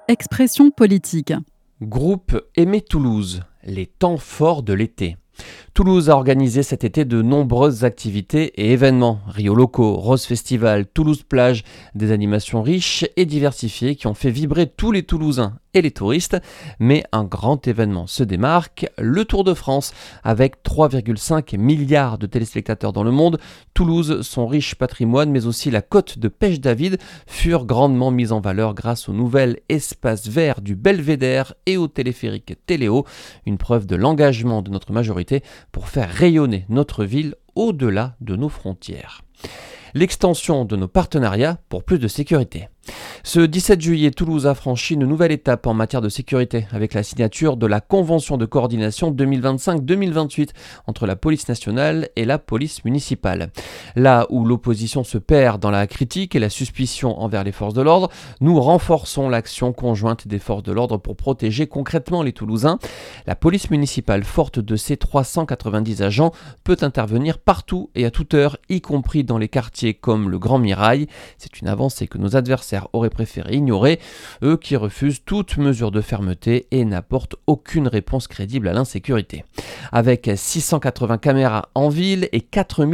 Expression politique. Groupe Aimé Toulouse, les temps forts de l'été. Toulouse a organisé cet été de nombreuses activités et événements. Rio Loco, Rose Festival, Toulouse Plage, des animations riches et diversifiées qui ont fait vibrer tous les Toulousains et les touristes. Mais un grand événement se démarque, le Tour de France. Avec 3,5 milliards de téléspectateurs dans le monde, Toulouse, son riche patrimoine, mais aussi la côte de Pêche David, furent grandement mises en valeur grâce au nouvel espace vert du Belvédère et au téléphérique Téléo, une preuve de l'engagement de notre majorité pour faire rayonner notre ville au-delà de nos frontières. L'extension de nos partenariats pour plus de sécurité. Ce 17 juillet, Toulouse a franchi une nouvelle étape en matière de sécurité avec la signature de la Convention de coordination 2025-2028 entre la police nationale et la police municipale. Là où l'opposition se perd dans la critique et la suspicion envers les forces de l'ordre, nous renforçons l'action conjointe des forces de l'ordre pour protéger concrètement les Toulousains. La police municipale, forte de ses 390 agents, peut intervenir partout et à toute heure, y compris dans les quartiers comme le Grand Mirail. C'est une avancée que nos adversaires auraient préféré ignorer, eux qui refusent toute mesure de fermeté et n'apportent aucune réponse crédible à l'insécurité. Avec 680 caméras en ville et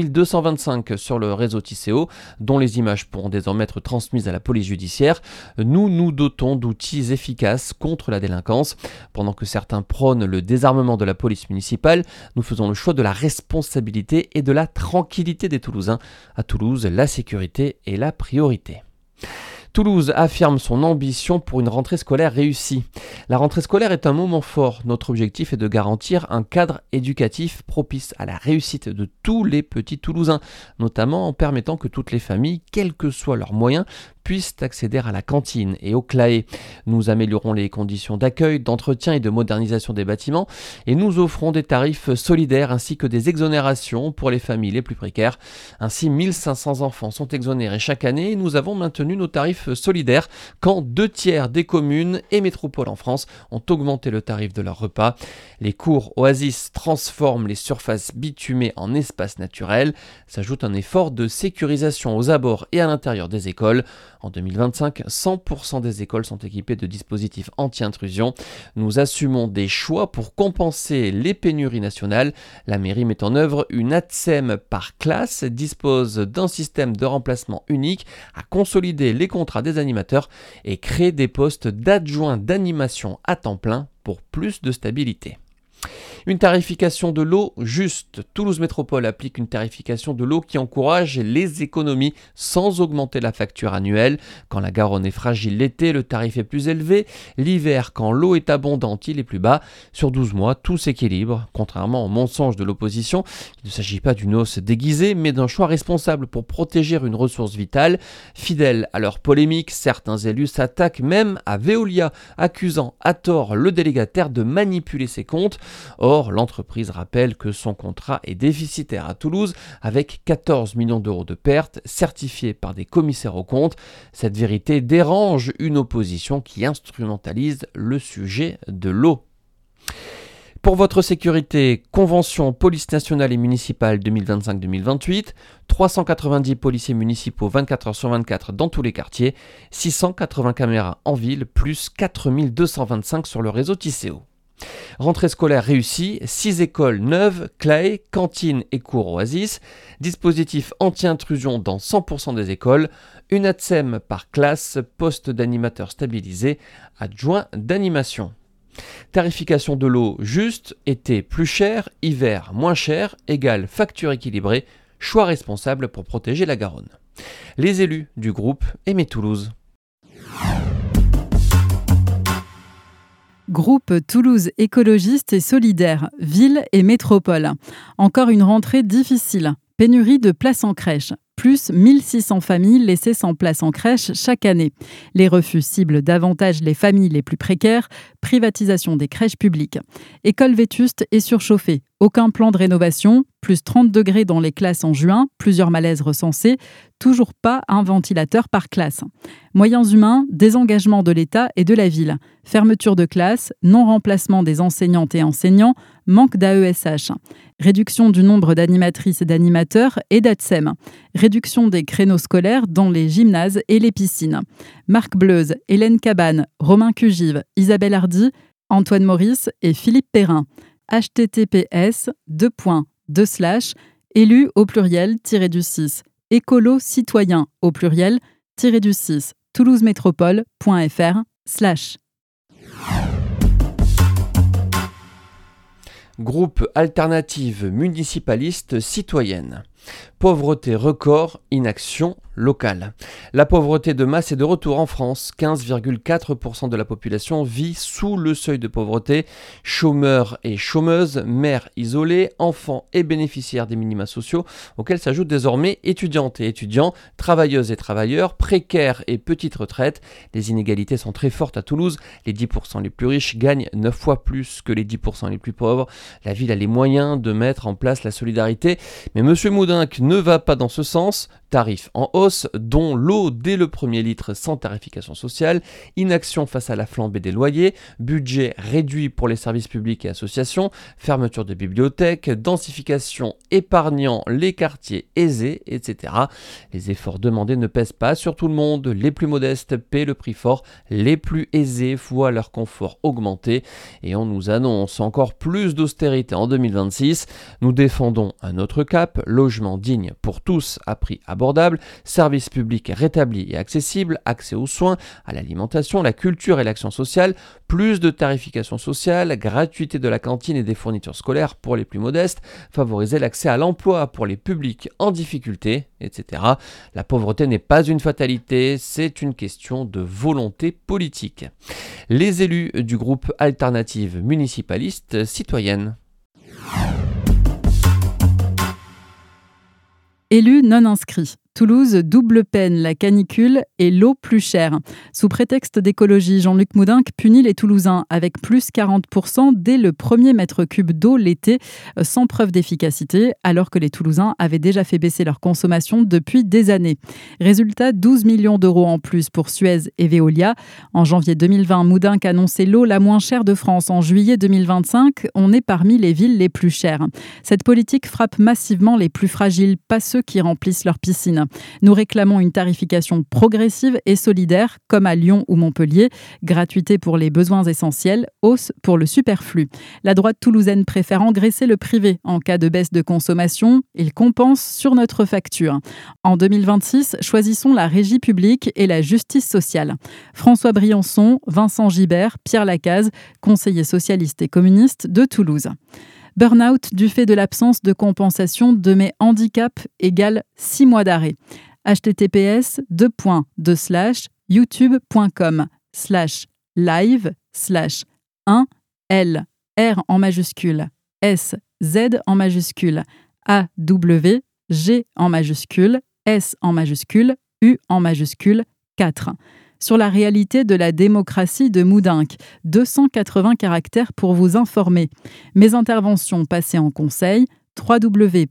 4225 sur le réseau Tisséo, dont les images pourront désormais être transmises à la police judiciaire, nous nous dotons d'outils efficaces contre la délinquance. Pendant que certains prônent le désarmement de la police municipale, nous faisons le choix de la responsabilité et de la tranquillité des Toulousains. À Toulouse, la sécurité est la priorité. Toulouse affirme son ambition pour une rentrée scolaire réussie. La rentrée scolaire est un moment fort. Notre objectif est de garantir un cadre éducatif propice à la réussite de tous les petits Toulousains, notamment en permettant que toutes les familles, quels que soient leurs moyens, puissent accéder à la cantine et au CLAE. Nous améliorons les conditions d'accueil, d'entretien et de modernisation des bâtiments et nous offrons des tarifs solidaires ainsi que des exonérations pour les familles les plus précaires. Ainsi, 1500 enfants sont exonérés chaque année et nous avons maintenu nos tarifs solidaires quand 2/3 des communes et métropoles en France ont augmenté le tarif de leurs repas. Les cours Oasis transforment les surfaces bitumées en espaces naturels. S'ajoute un effort de sécurisation aux abords et à l'intérieur des écoles. En 2025, 100% des écoles sont équipées de dispositifs anti-intrusion. Nous assumons des choix pour compenser les pénuries nationales. La mairie met en œuvre une ATSEM par classe, dispose d'un système de remplacement unique, a consolidé les contrats des animateurs et crée des postes d'adjoints d'animation à temps plein pour plus de stabilité. Une tarification de l'eau juste. Toulouse Métropole applique une tarification de l'eau qui encourage les économies sans augmenter la facture annuelle. Quand la Garonne est fragile l'été, le tarif est plus élevé. L'hiver, quand l'eau est abondante, il est plus bas. Sur 12 mois, tout s'équilibre. Contrairement au mensonge de l'opposition, il ne s'agit pas d'une hausse déguisée, mais d'un choix responsable pour protéger une ressource vitale. Fidèles à leur polémique, certains élus s'attaquent même à Veolia, accusant à tort le délégataire de manipuler ses comptes. Or, l'entreprise rappelle que son contrat est déficitaire à Toulouse avec 14 millions d'euros de pertes certifiées par des commissaires aux comptes. Cette vérité dérange une opposition qui instrumentalise le sujet de l'eau. Pour votre sécurité, convention police nationale et municipale 2025-2028, 390 policiers municipaux 24 heures sur 24 dans tous les quartiers, 680 caméras en ville, plus 4225 sur le réseau Tisséo. Rentrée scolaire réussie, 6 écoles neuves, CLAE, cantine et cours Oasis, dispositif anti-intrusion dans 100% des écoles, une ATSEM par classe, poste d'animateur stabilisé, adjoint d'animation. Tarification de l'eau juste, été plus cher, hiver moins cher, égale facture équilibrée, choix responsable pour protéger la Garonne. Les élus du groupe Aimé Toulouse. Groupe Toulouse écologiste et solidaire, ville et métropole. Encore une rentrée difficile. Pénurie de places en crèche. Plus 1600 familles laissées sans place en crèche chaque année. Les refus ciblent davantage les familles les plus précaires. Privatisation des crèches publiques. École vétuste et surchauffée. Aucun plan de rénovation, plus 30 degrés dans les classes en juin, plusieurs malaises recensés, toujours pas un ventilateur par classe. Moyens humains, désengagement de l'État et de la ville. Fermeture de classes, non-remplacement des enseignantes et enseignants, manque d'AESH. Réduction du nombre d'animatrices et d'animateurs et d'ATSEM. Réduction des créneaux scolaires dans les gymnases et les piscines. Marc Bleuze, Hélène Cabane, Romain Cugive, Isabelle Hardy, Antoine Maurice et Philippe Perrin. https://élus au pluriel -du6 écolo citoyen au pluriel -du6 toulousemétropole.fr/ Groupe alternative municipaliste citoyenne. Pauvreté record, inaction locale. La pauvreté de masse est de retour en France. 15,4% de la population vit sous le seuil de pauvreté. Chômeurs et chômeuses, mères isolées, enfants et bénéficiaires des minima sociaux, auxquels s'ajoutent désormais étudiantes et étudiants, travailleuses et travailleurs, précaires et petites retraites. Les inégalités sont très fortes à Toulouse. Les 10% les plus riches gagnent 9 fois plus que les 10% les plus pauvres. La ville a les moyens de mettre en place la solidarité, mais Monsieur Moudinque ne va pas dans ce sens. Tarifs en hausse, dont l'eau dès le premier litre sans tarification sociale, inaction face à la flambée des loyers, budget réduit pour les services publics et associations, fermeture de bibliothèques, densification épargnant les quartiers aisés, etc. Les efforts demandés ne pèsent pas sur tout le monde. Les plus modestes paient le prix fort, les plus aisés voient leur confort augmenter et on nous annonce encore plus d'austérité en 2026. Nous défendons un autre cap, logement digne pour tous à prix abordable, services publics rétablis et accessibles, accès aux soins, à l'alimentation, la culture et l'action sociale, plus de tarification sociale, gratuité de la cantine et des fournitures scolaires pour les plus modestes, favoriser l'accès à l'emploi pour les publics en difficulté, etc. La pauvreté n'est pas une fatalité, c'est une question de volonté politique. Les élus du groupe Alternative municipaliste citoyenne. Élus non inscrits. Toulouse double peine la canicule et l'eau plus chère. Sous prétexte d'écologie, Jean-Luc Moudinque punit les Toulousains avec plus 40% dès le premier mètre cube d'eau l'été, sans preuve d'efficacité, alors que les Toulousains avaient déjà fait baisser leur consommation depuis des années. Résultat, 12 millions d'euros en plus pour Suez et Veolia. En janvier 2020, Moudinque annonçait l'eau la moins chère de France. En juillet 2025, on est parmi les villes les plus chères. Cette politique frappe massivement les plus fragiles, pas ceux qui remplissent leurs piscines. Nous réclamons une tarification progressive et solidaire, comme à Lyon ou Montpellier. Gratuité pour les besoins essentiels, hausse pour le superflu. La droite toulousaine préfère engraisser le privé en cas de baisse de consommation. Il compense sur notre facture. En 2026, choisissons la régie publique et la justice sociale. François Briançon, Vincent Gibert, Pierre Lacaze, conseillers socialistes et communistes de Toulouse. Burn-out du fait de l'absence de compensation de mes handicaps égale 6 mois d'arrêt. https://youtube.com/live/1L R en majuscule S Z en majuscule A W G en majuscule S en majuscule U en majuscule 4. Sur la réalité de la démocratie de Moudinque. 280 caractères pour vous informer. Mes interventions passées en conseil,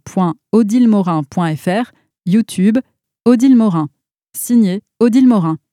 www.odilmorin.fr, YouTube, Odile Morin. Signé Odile Morin.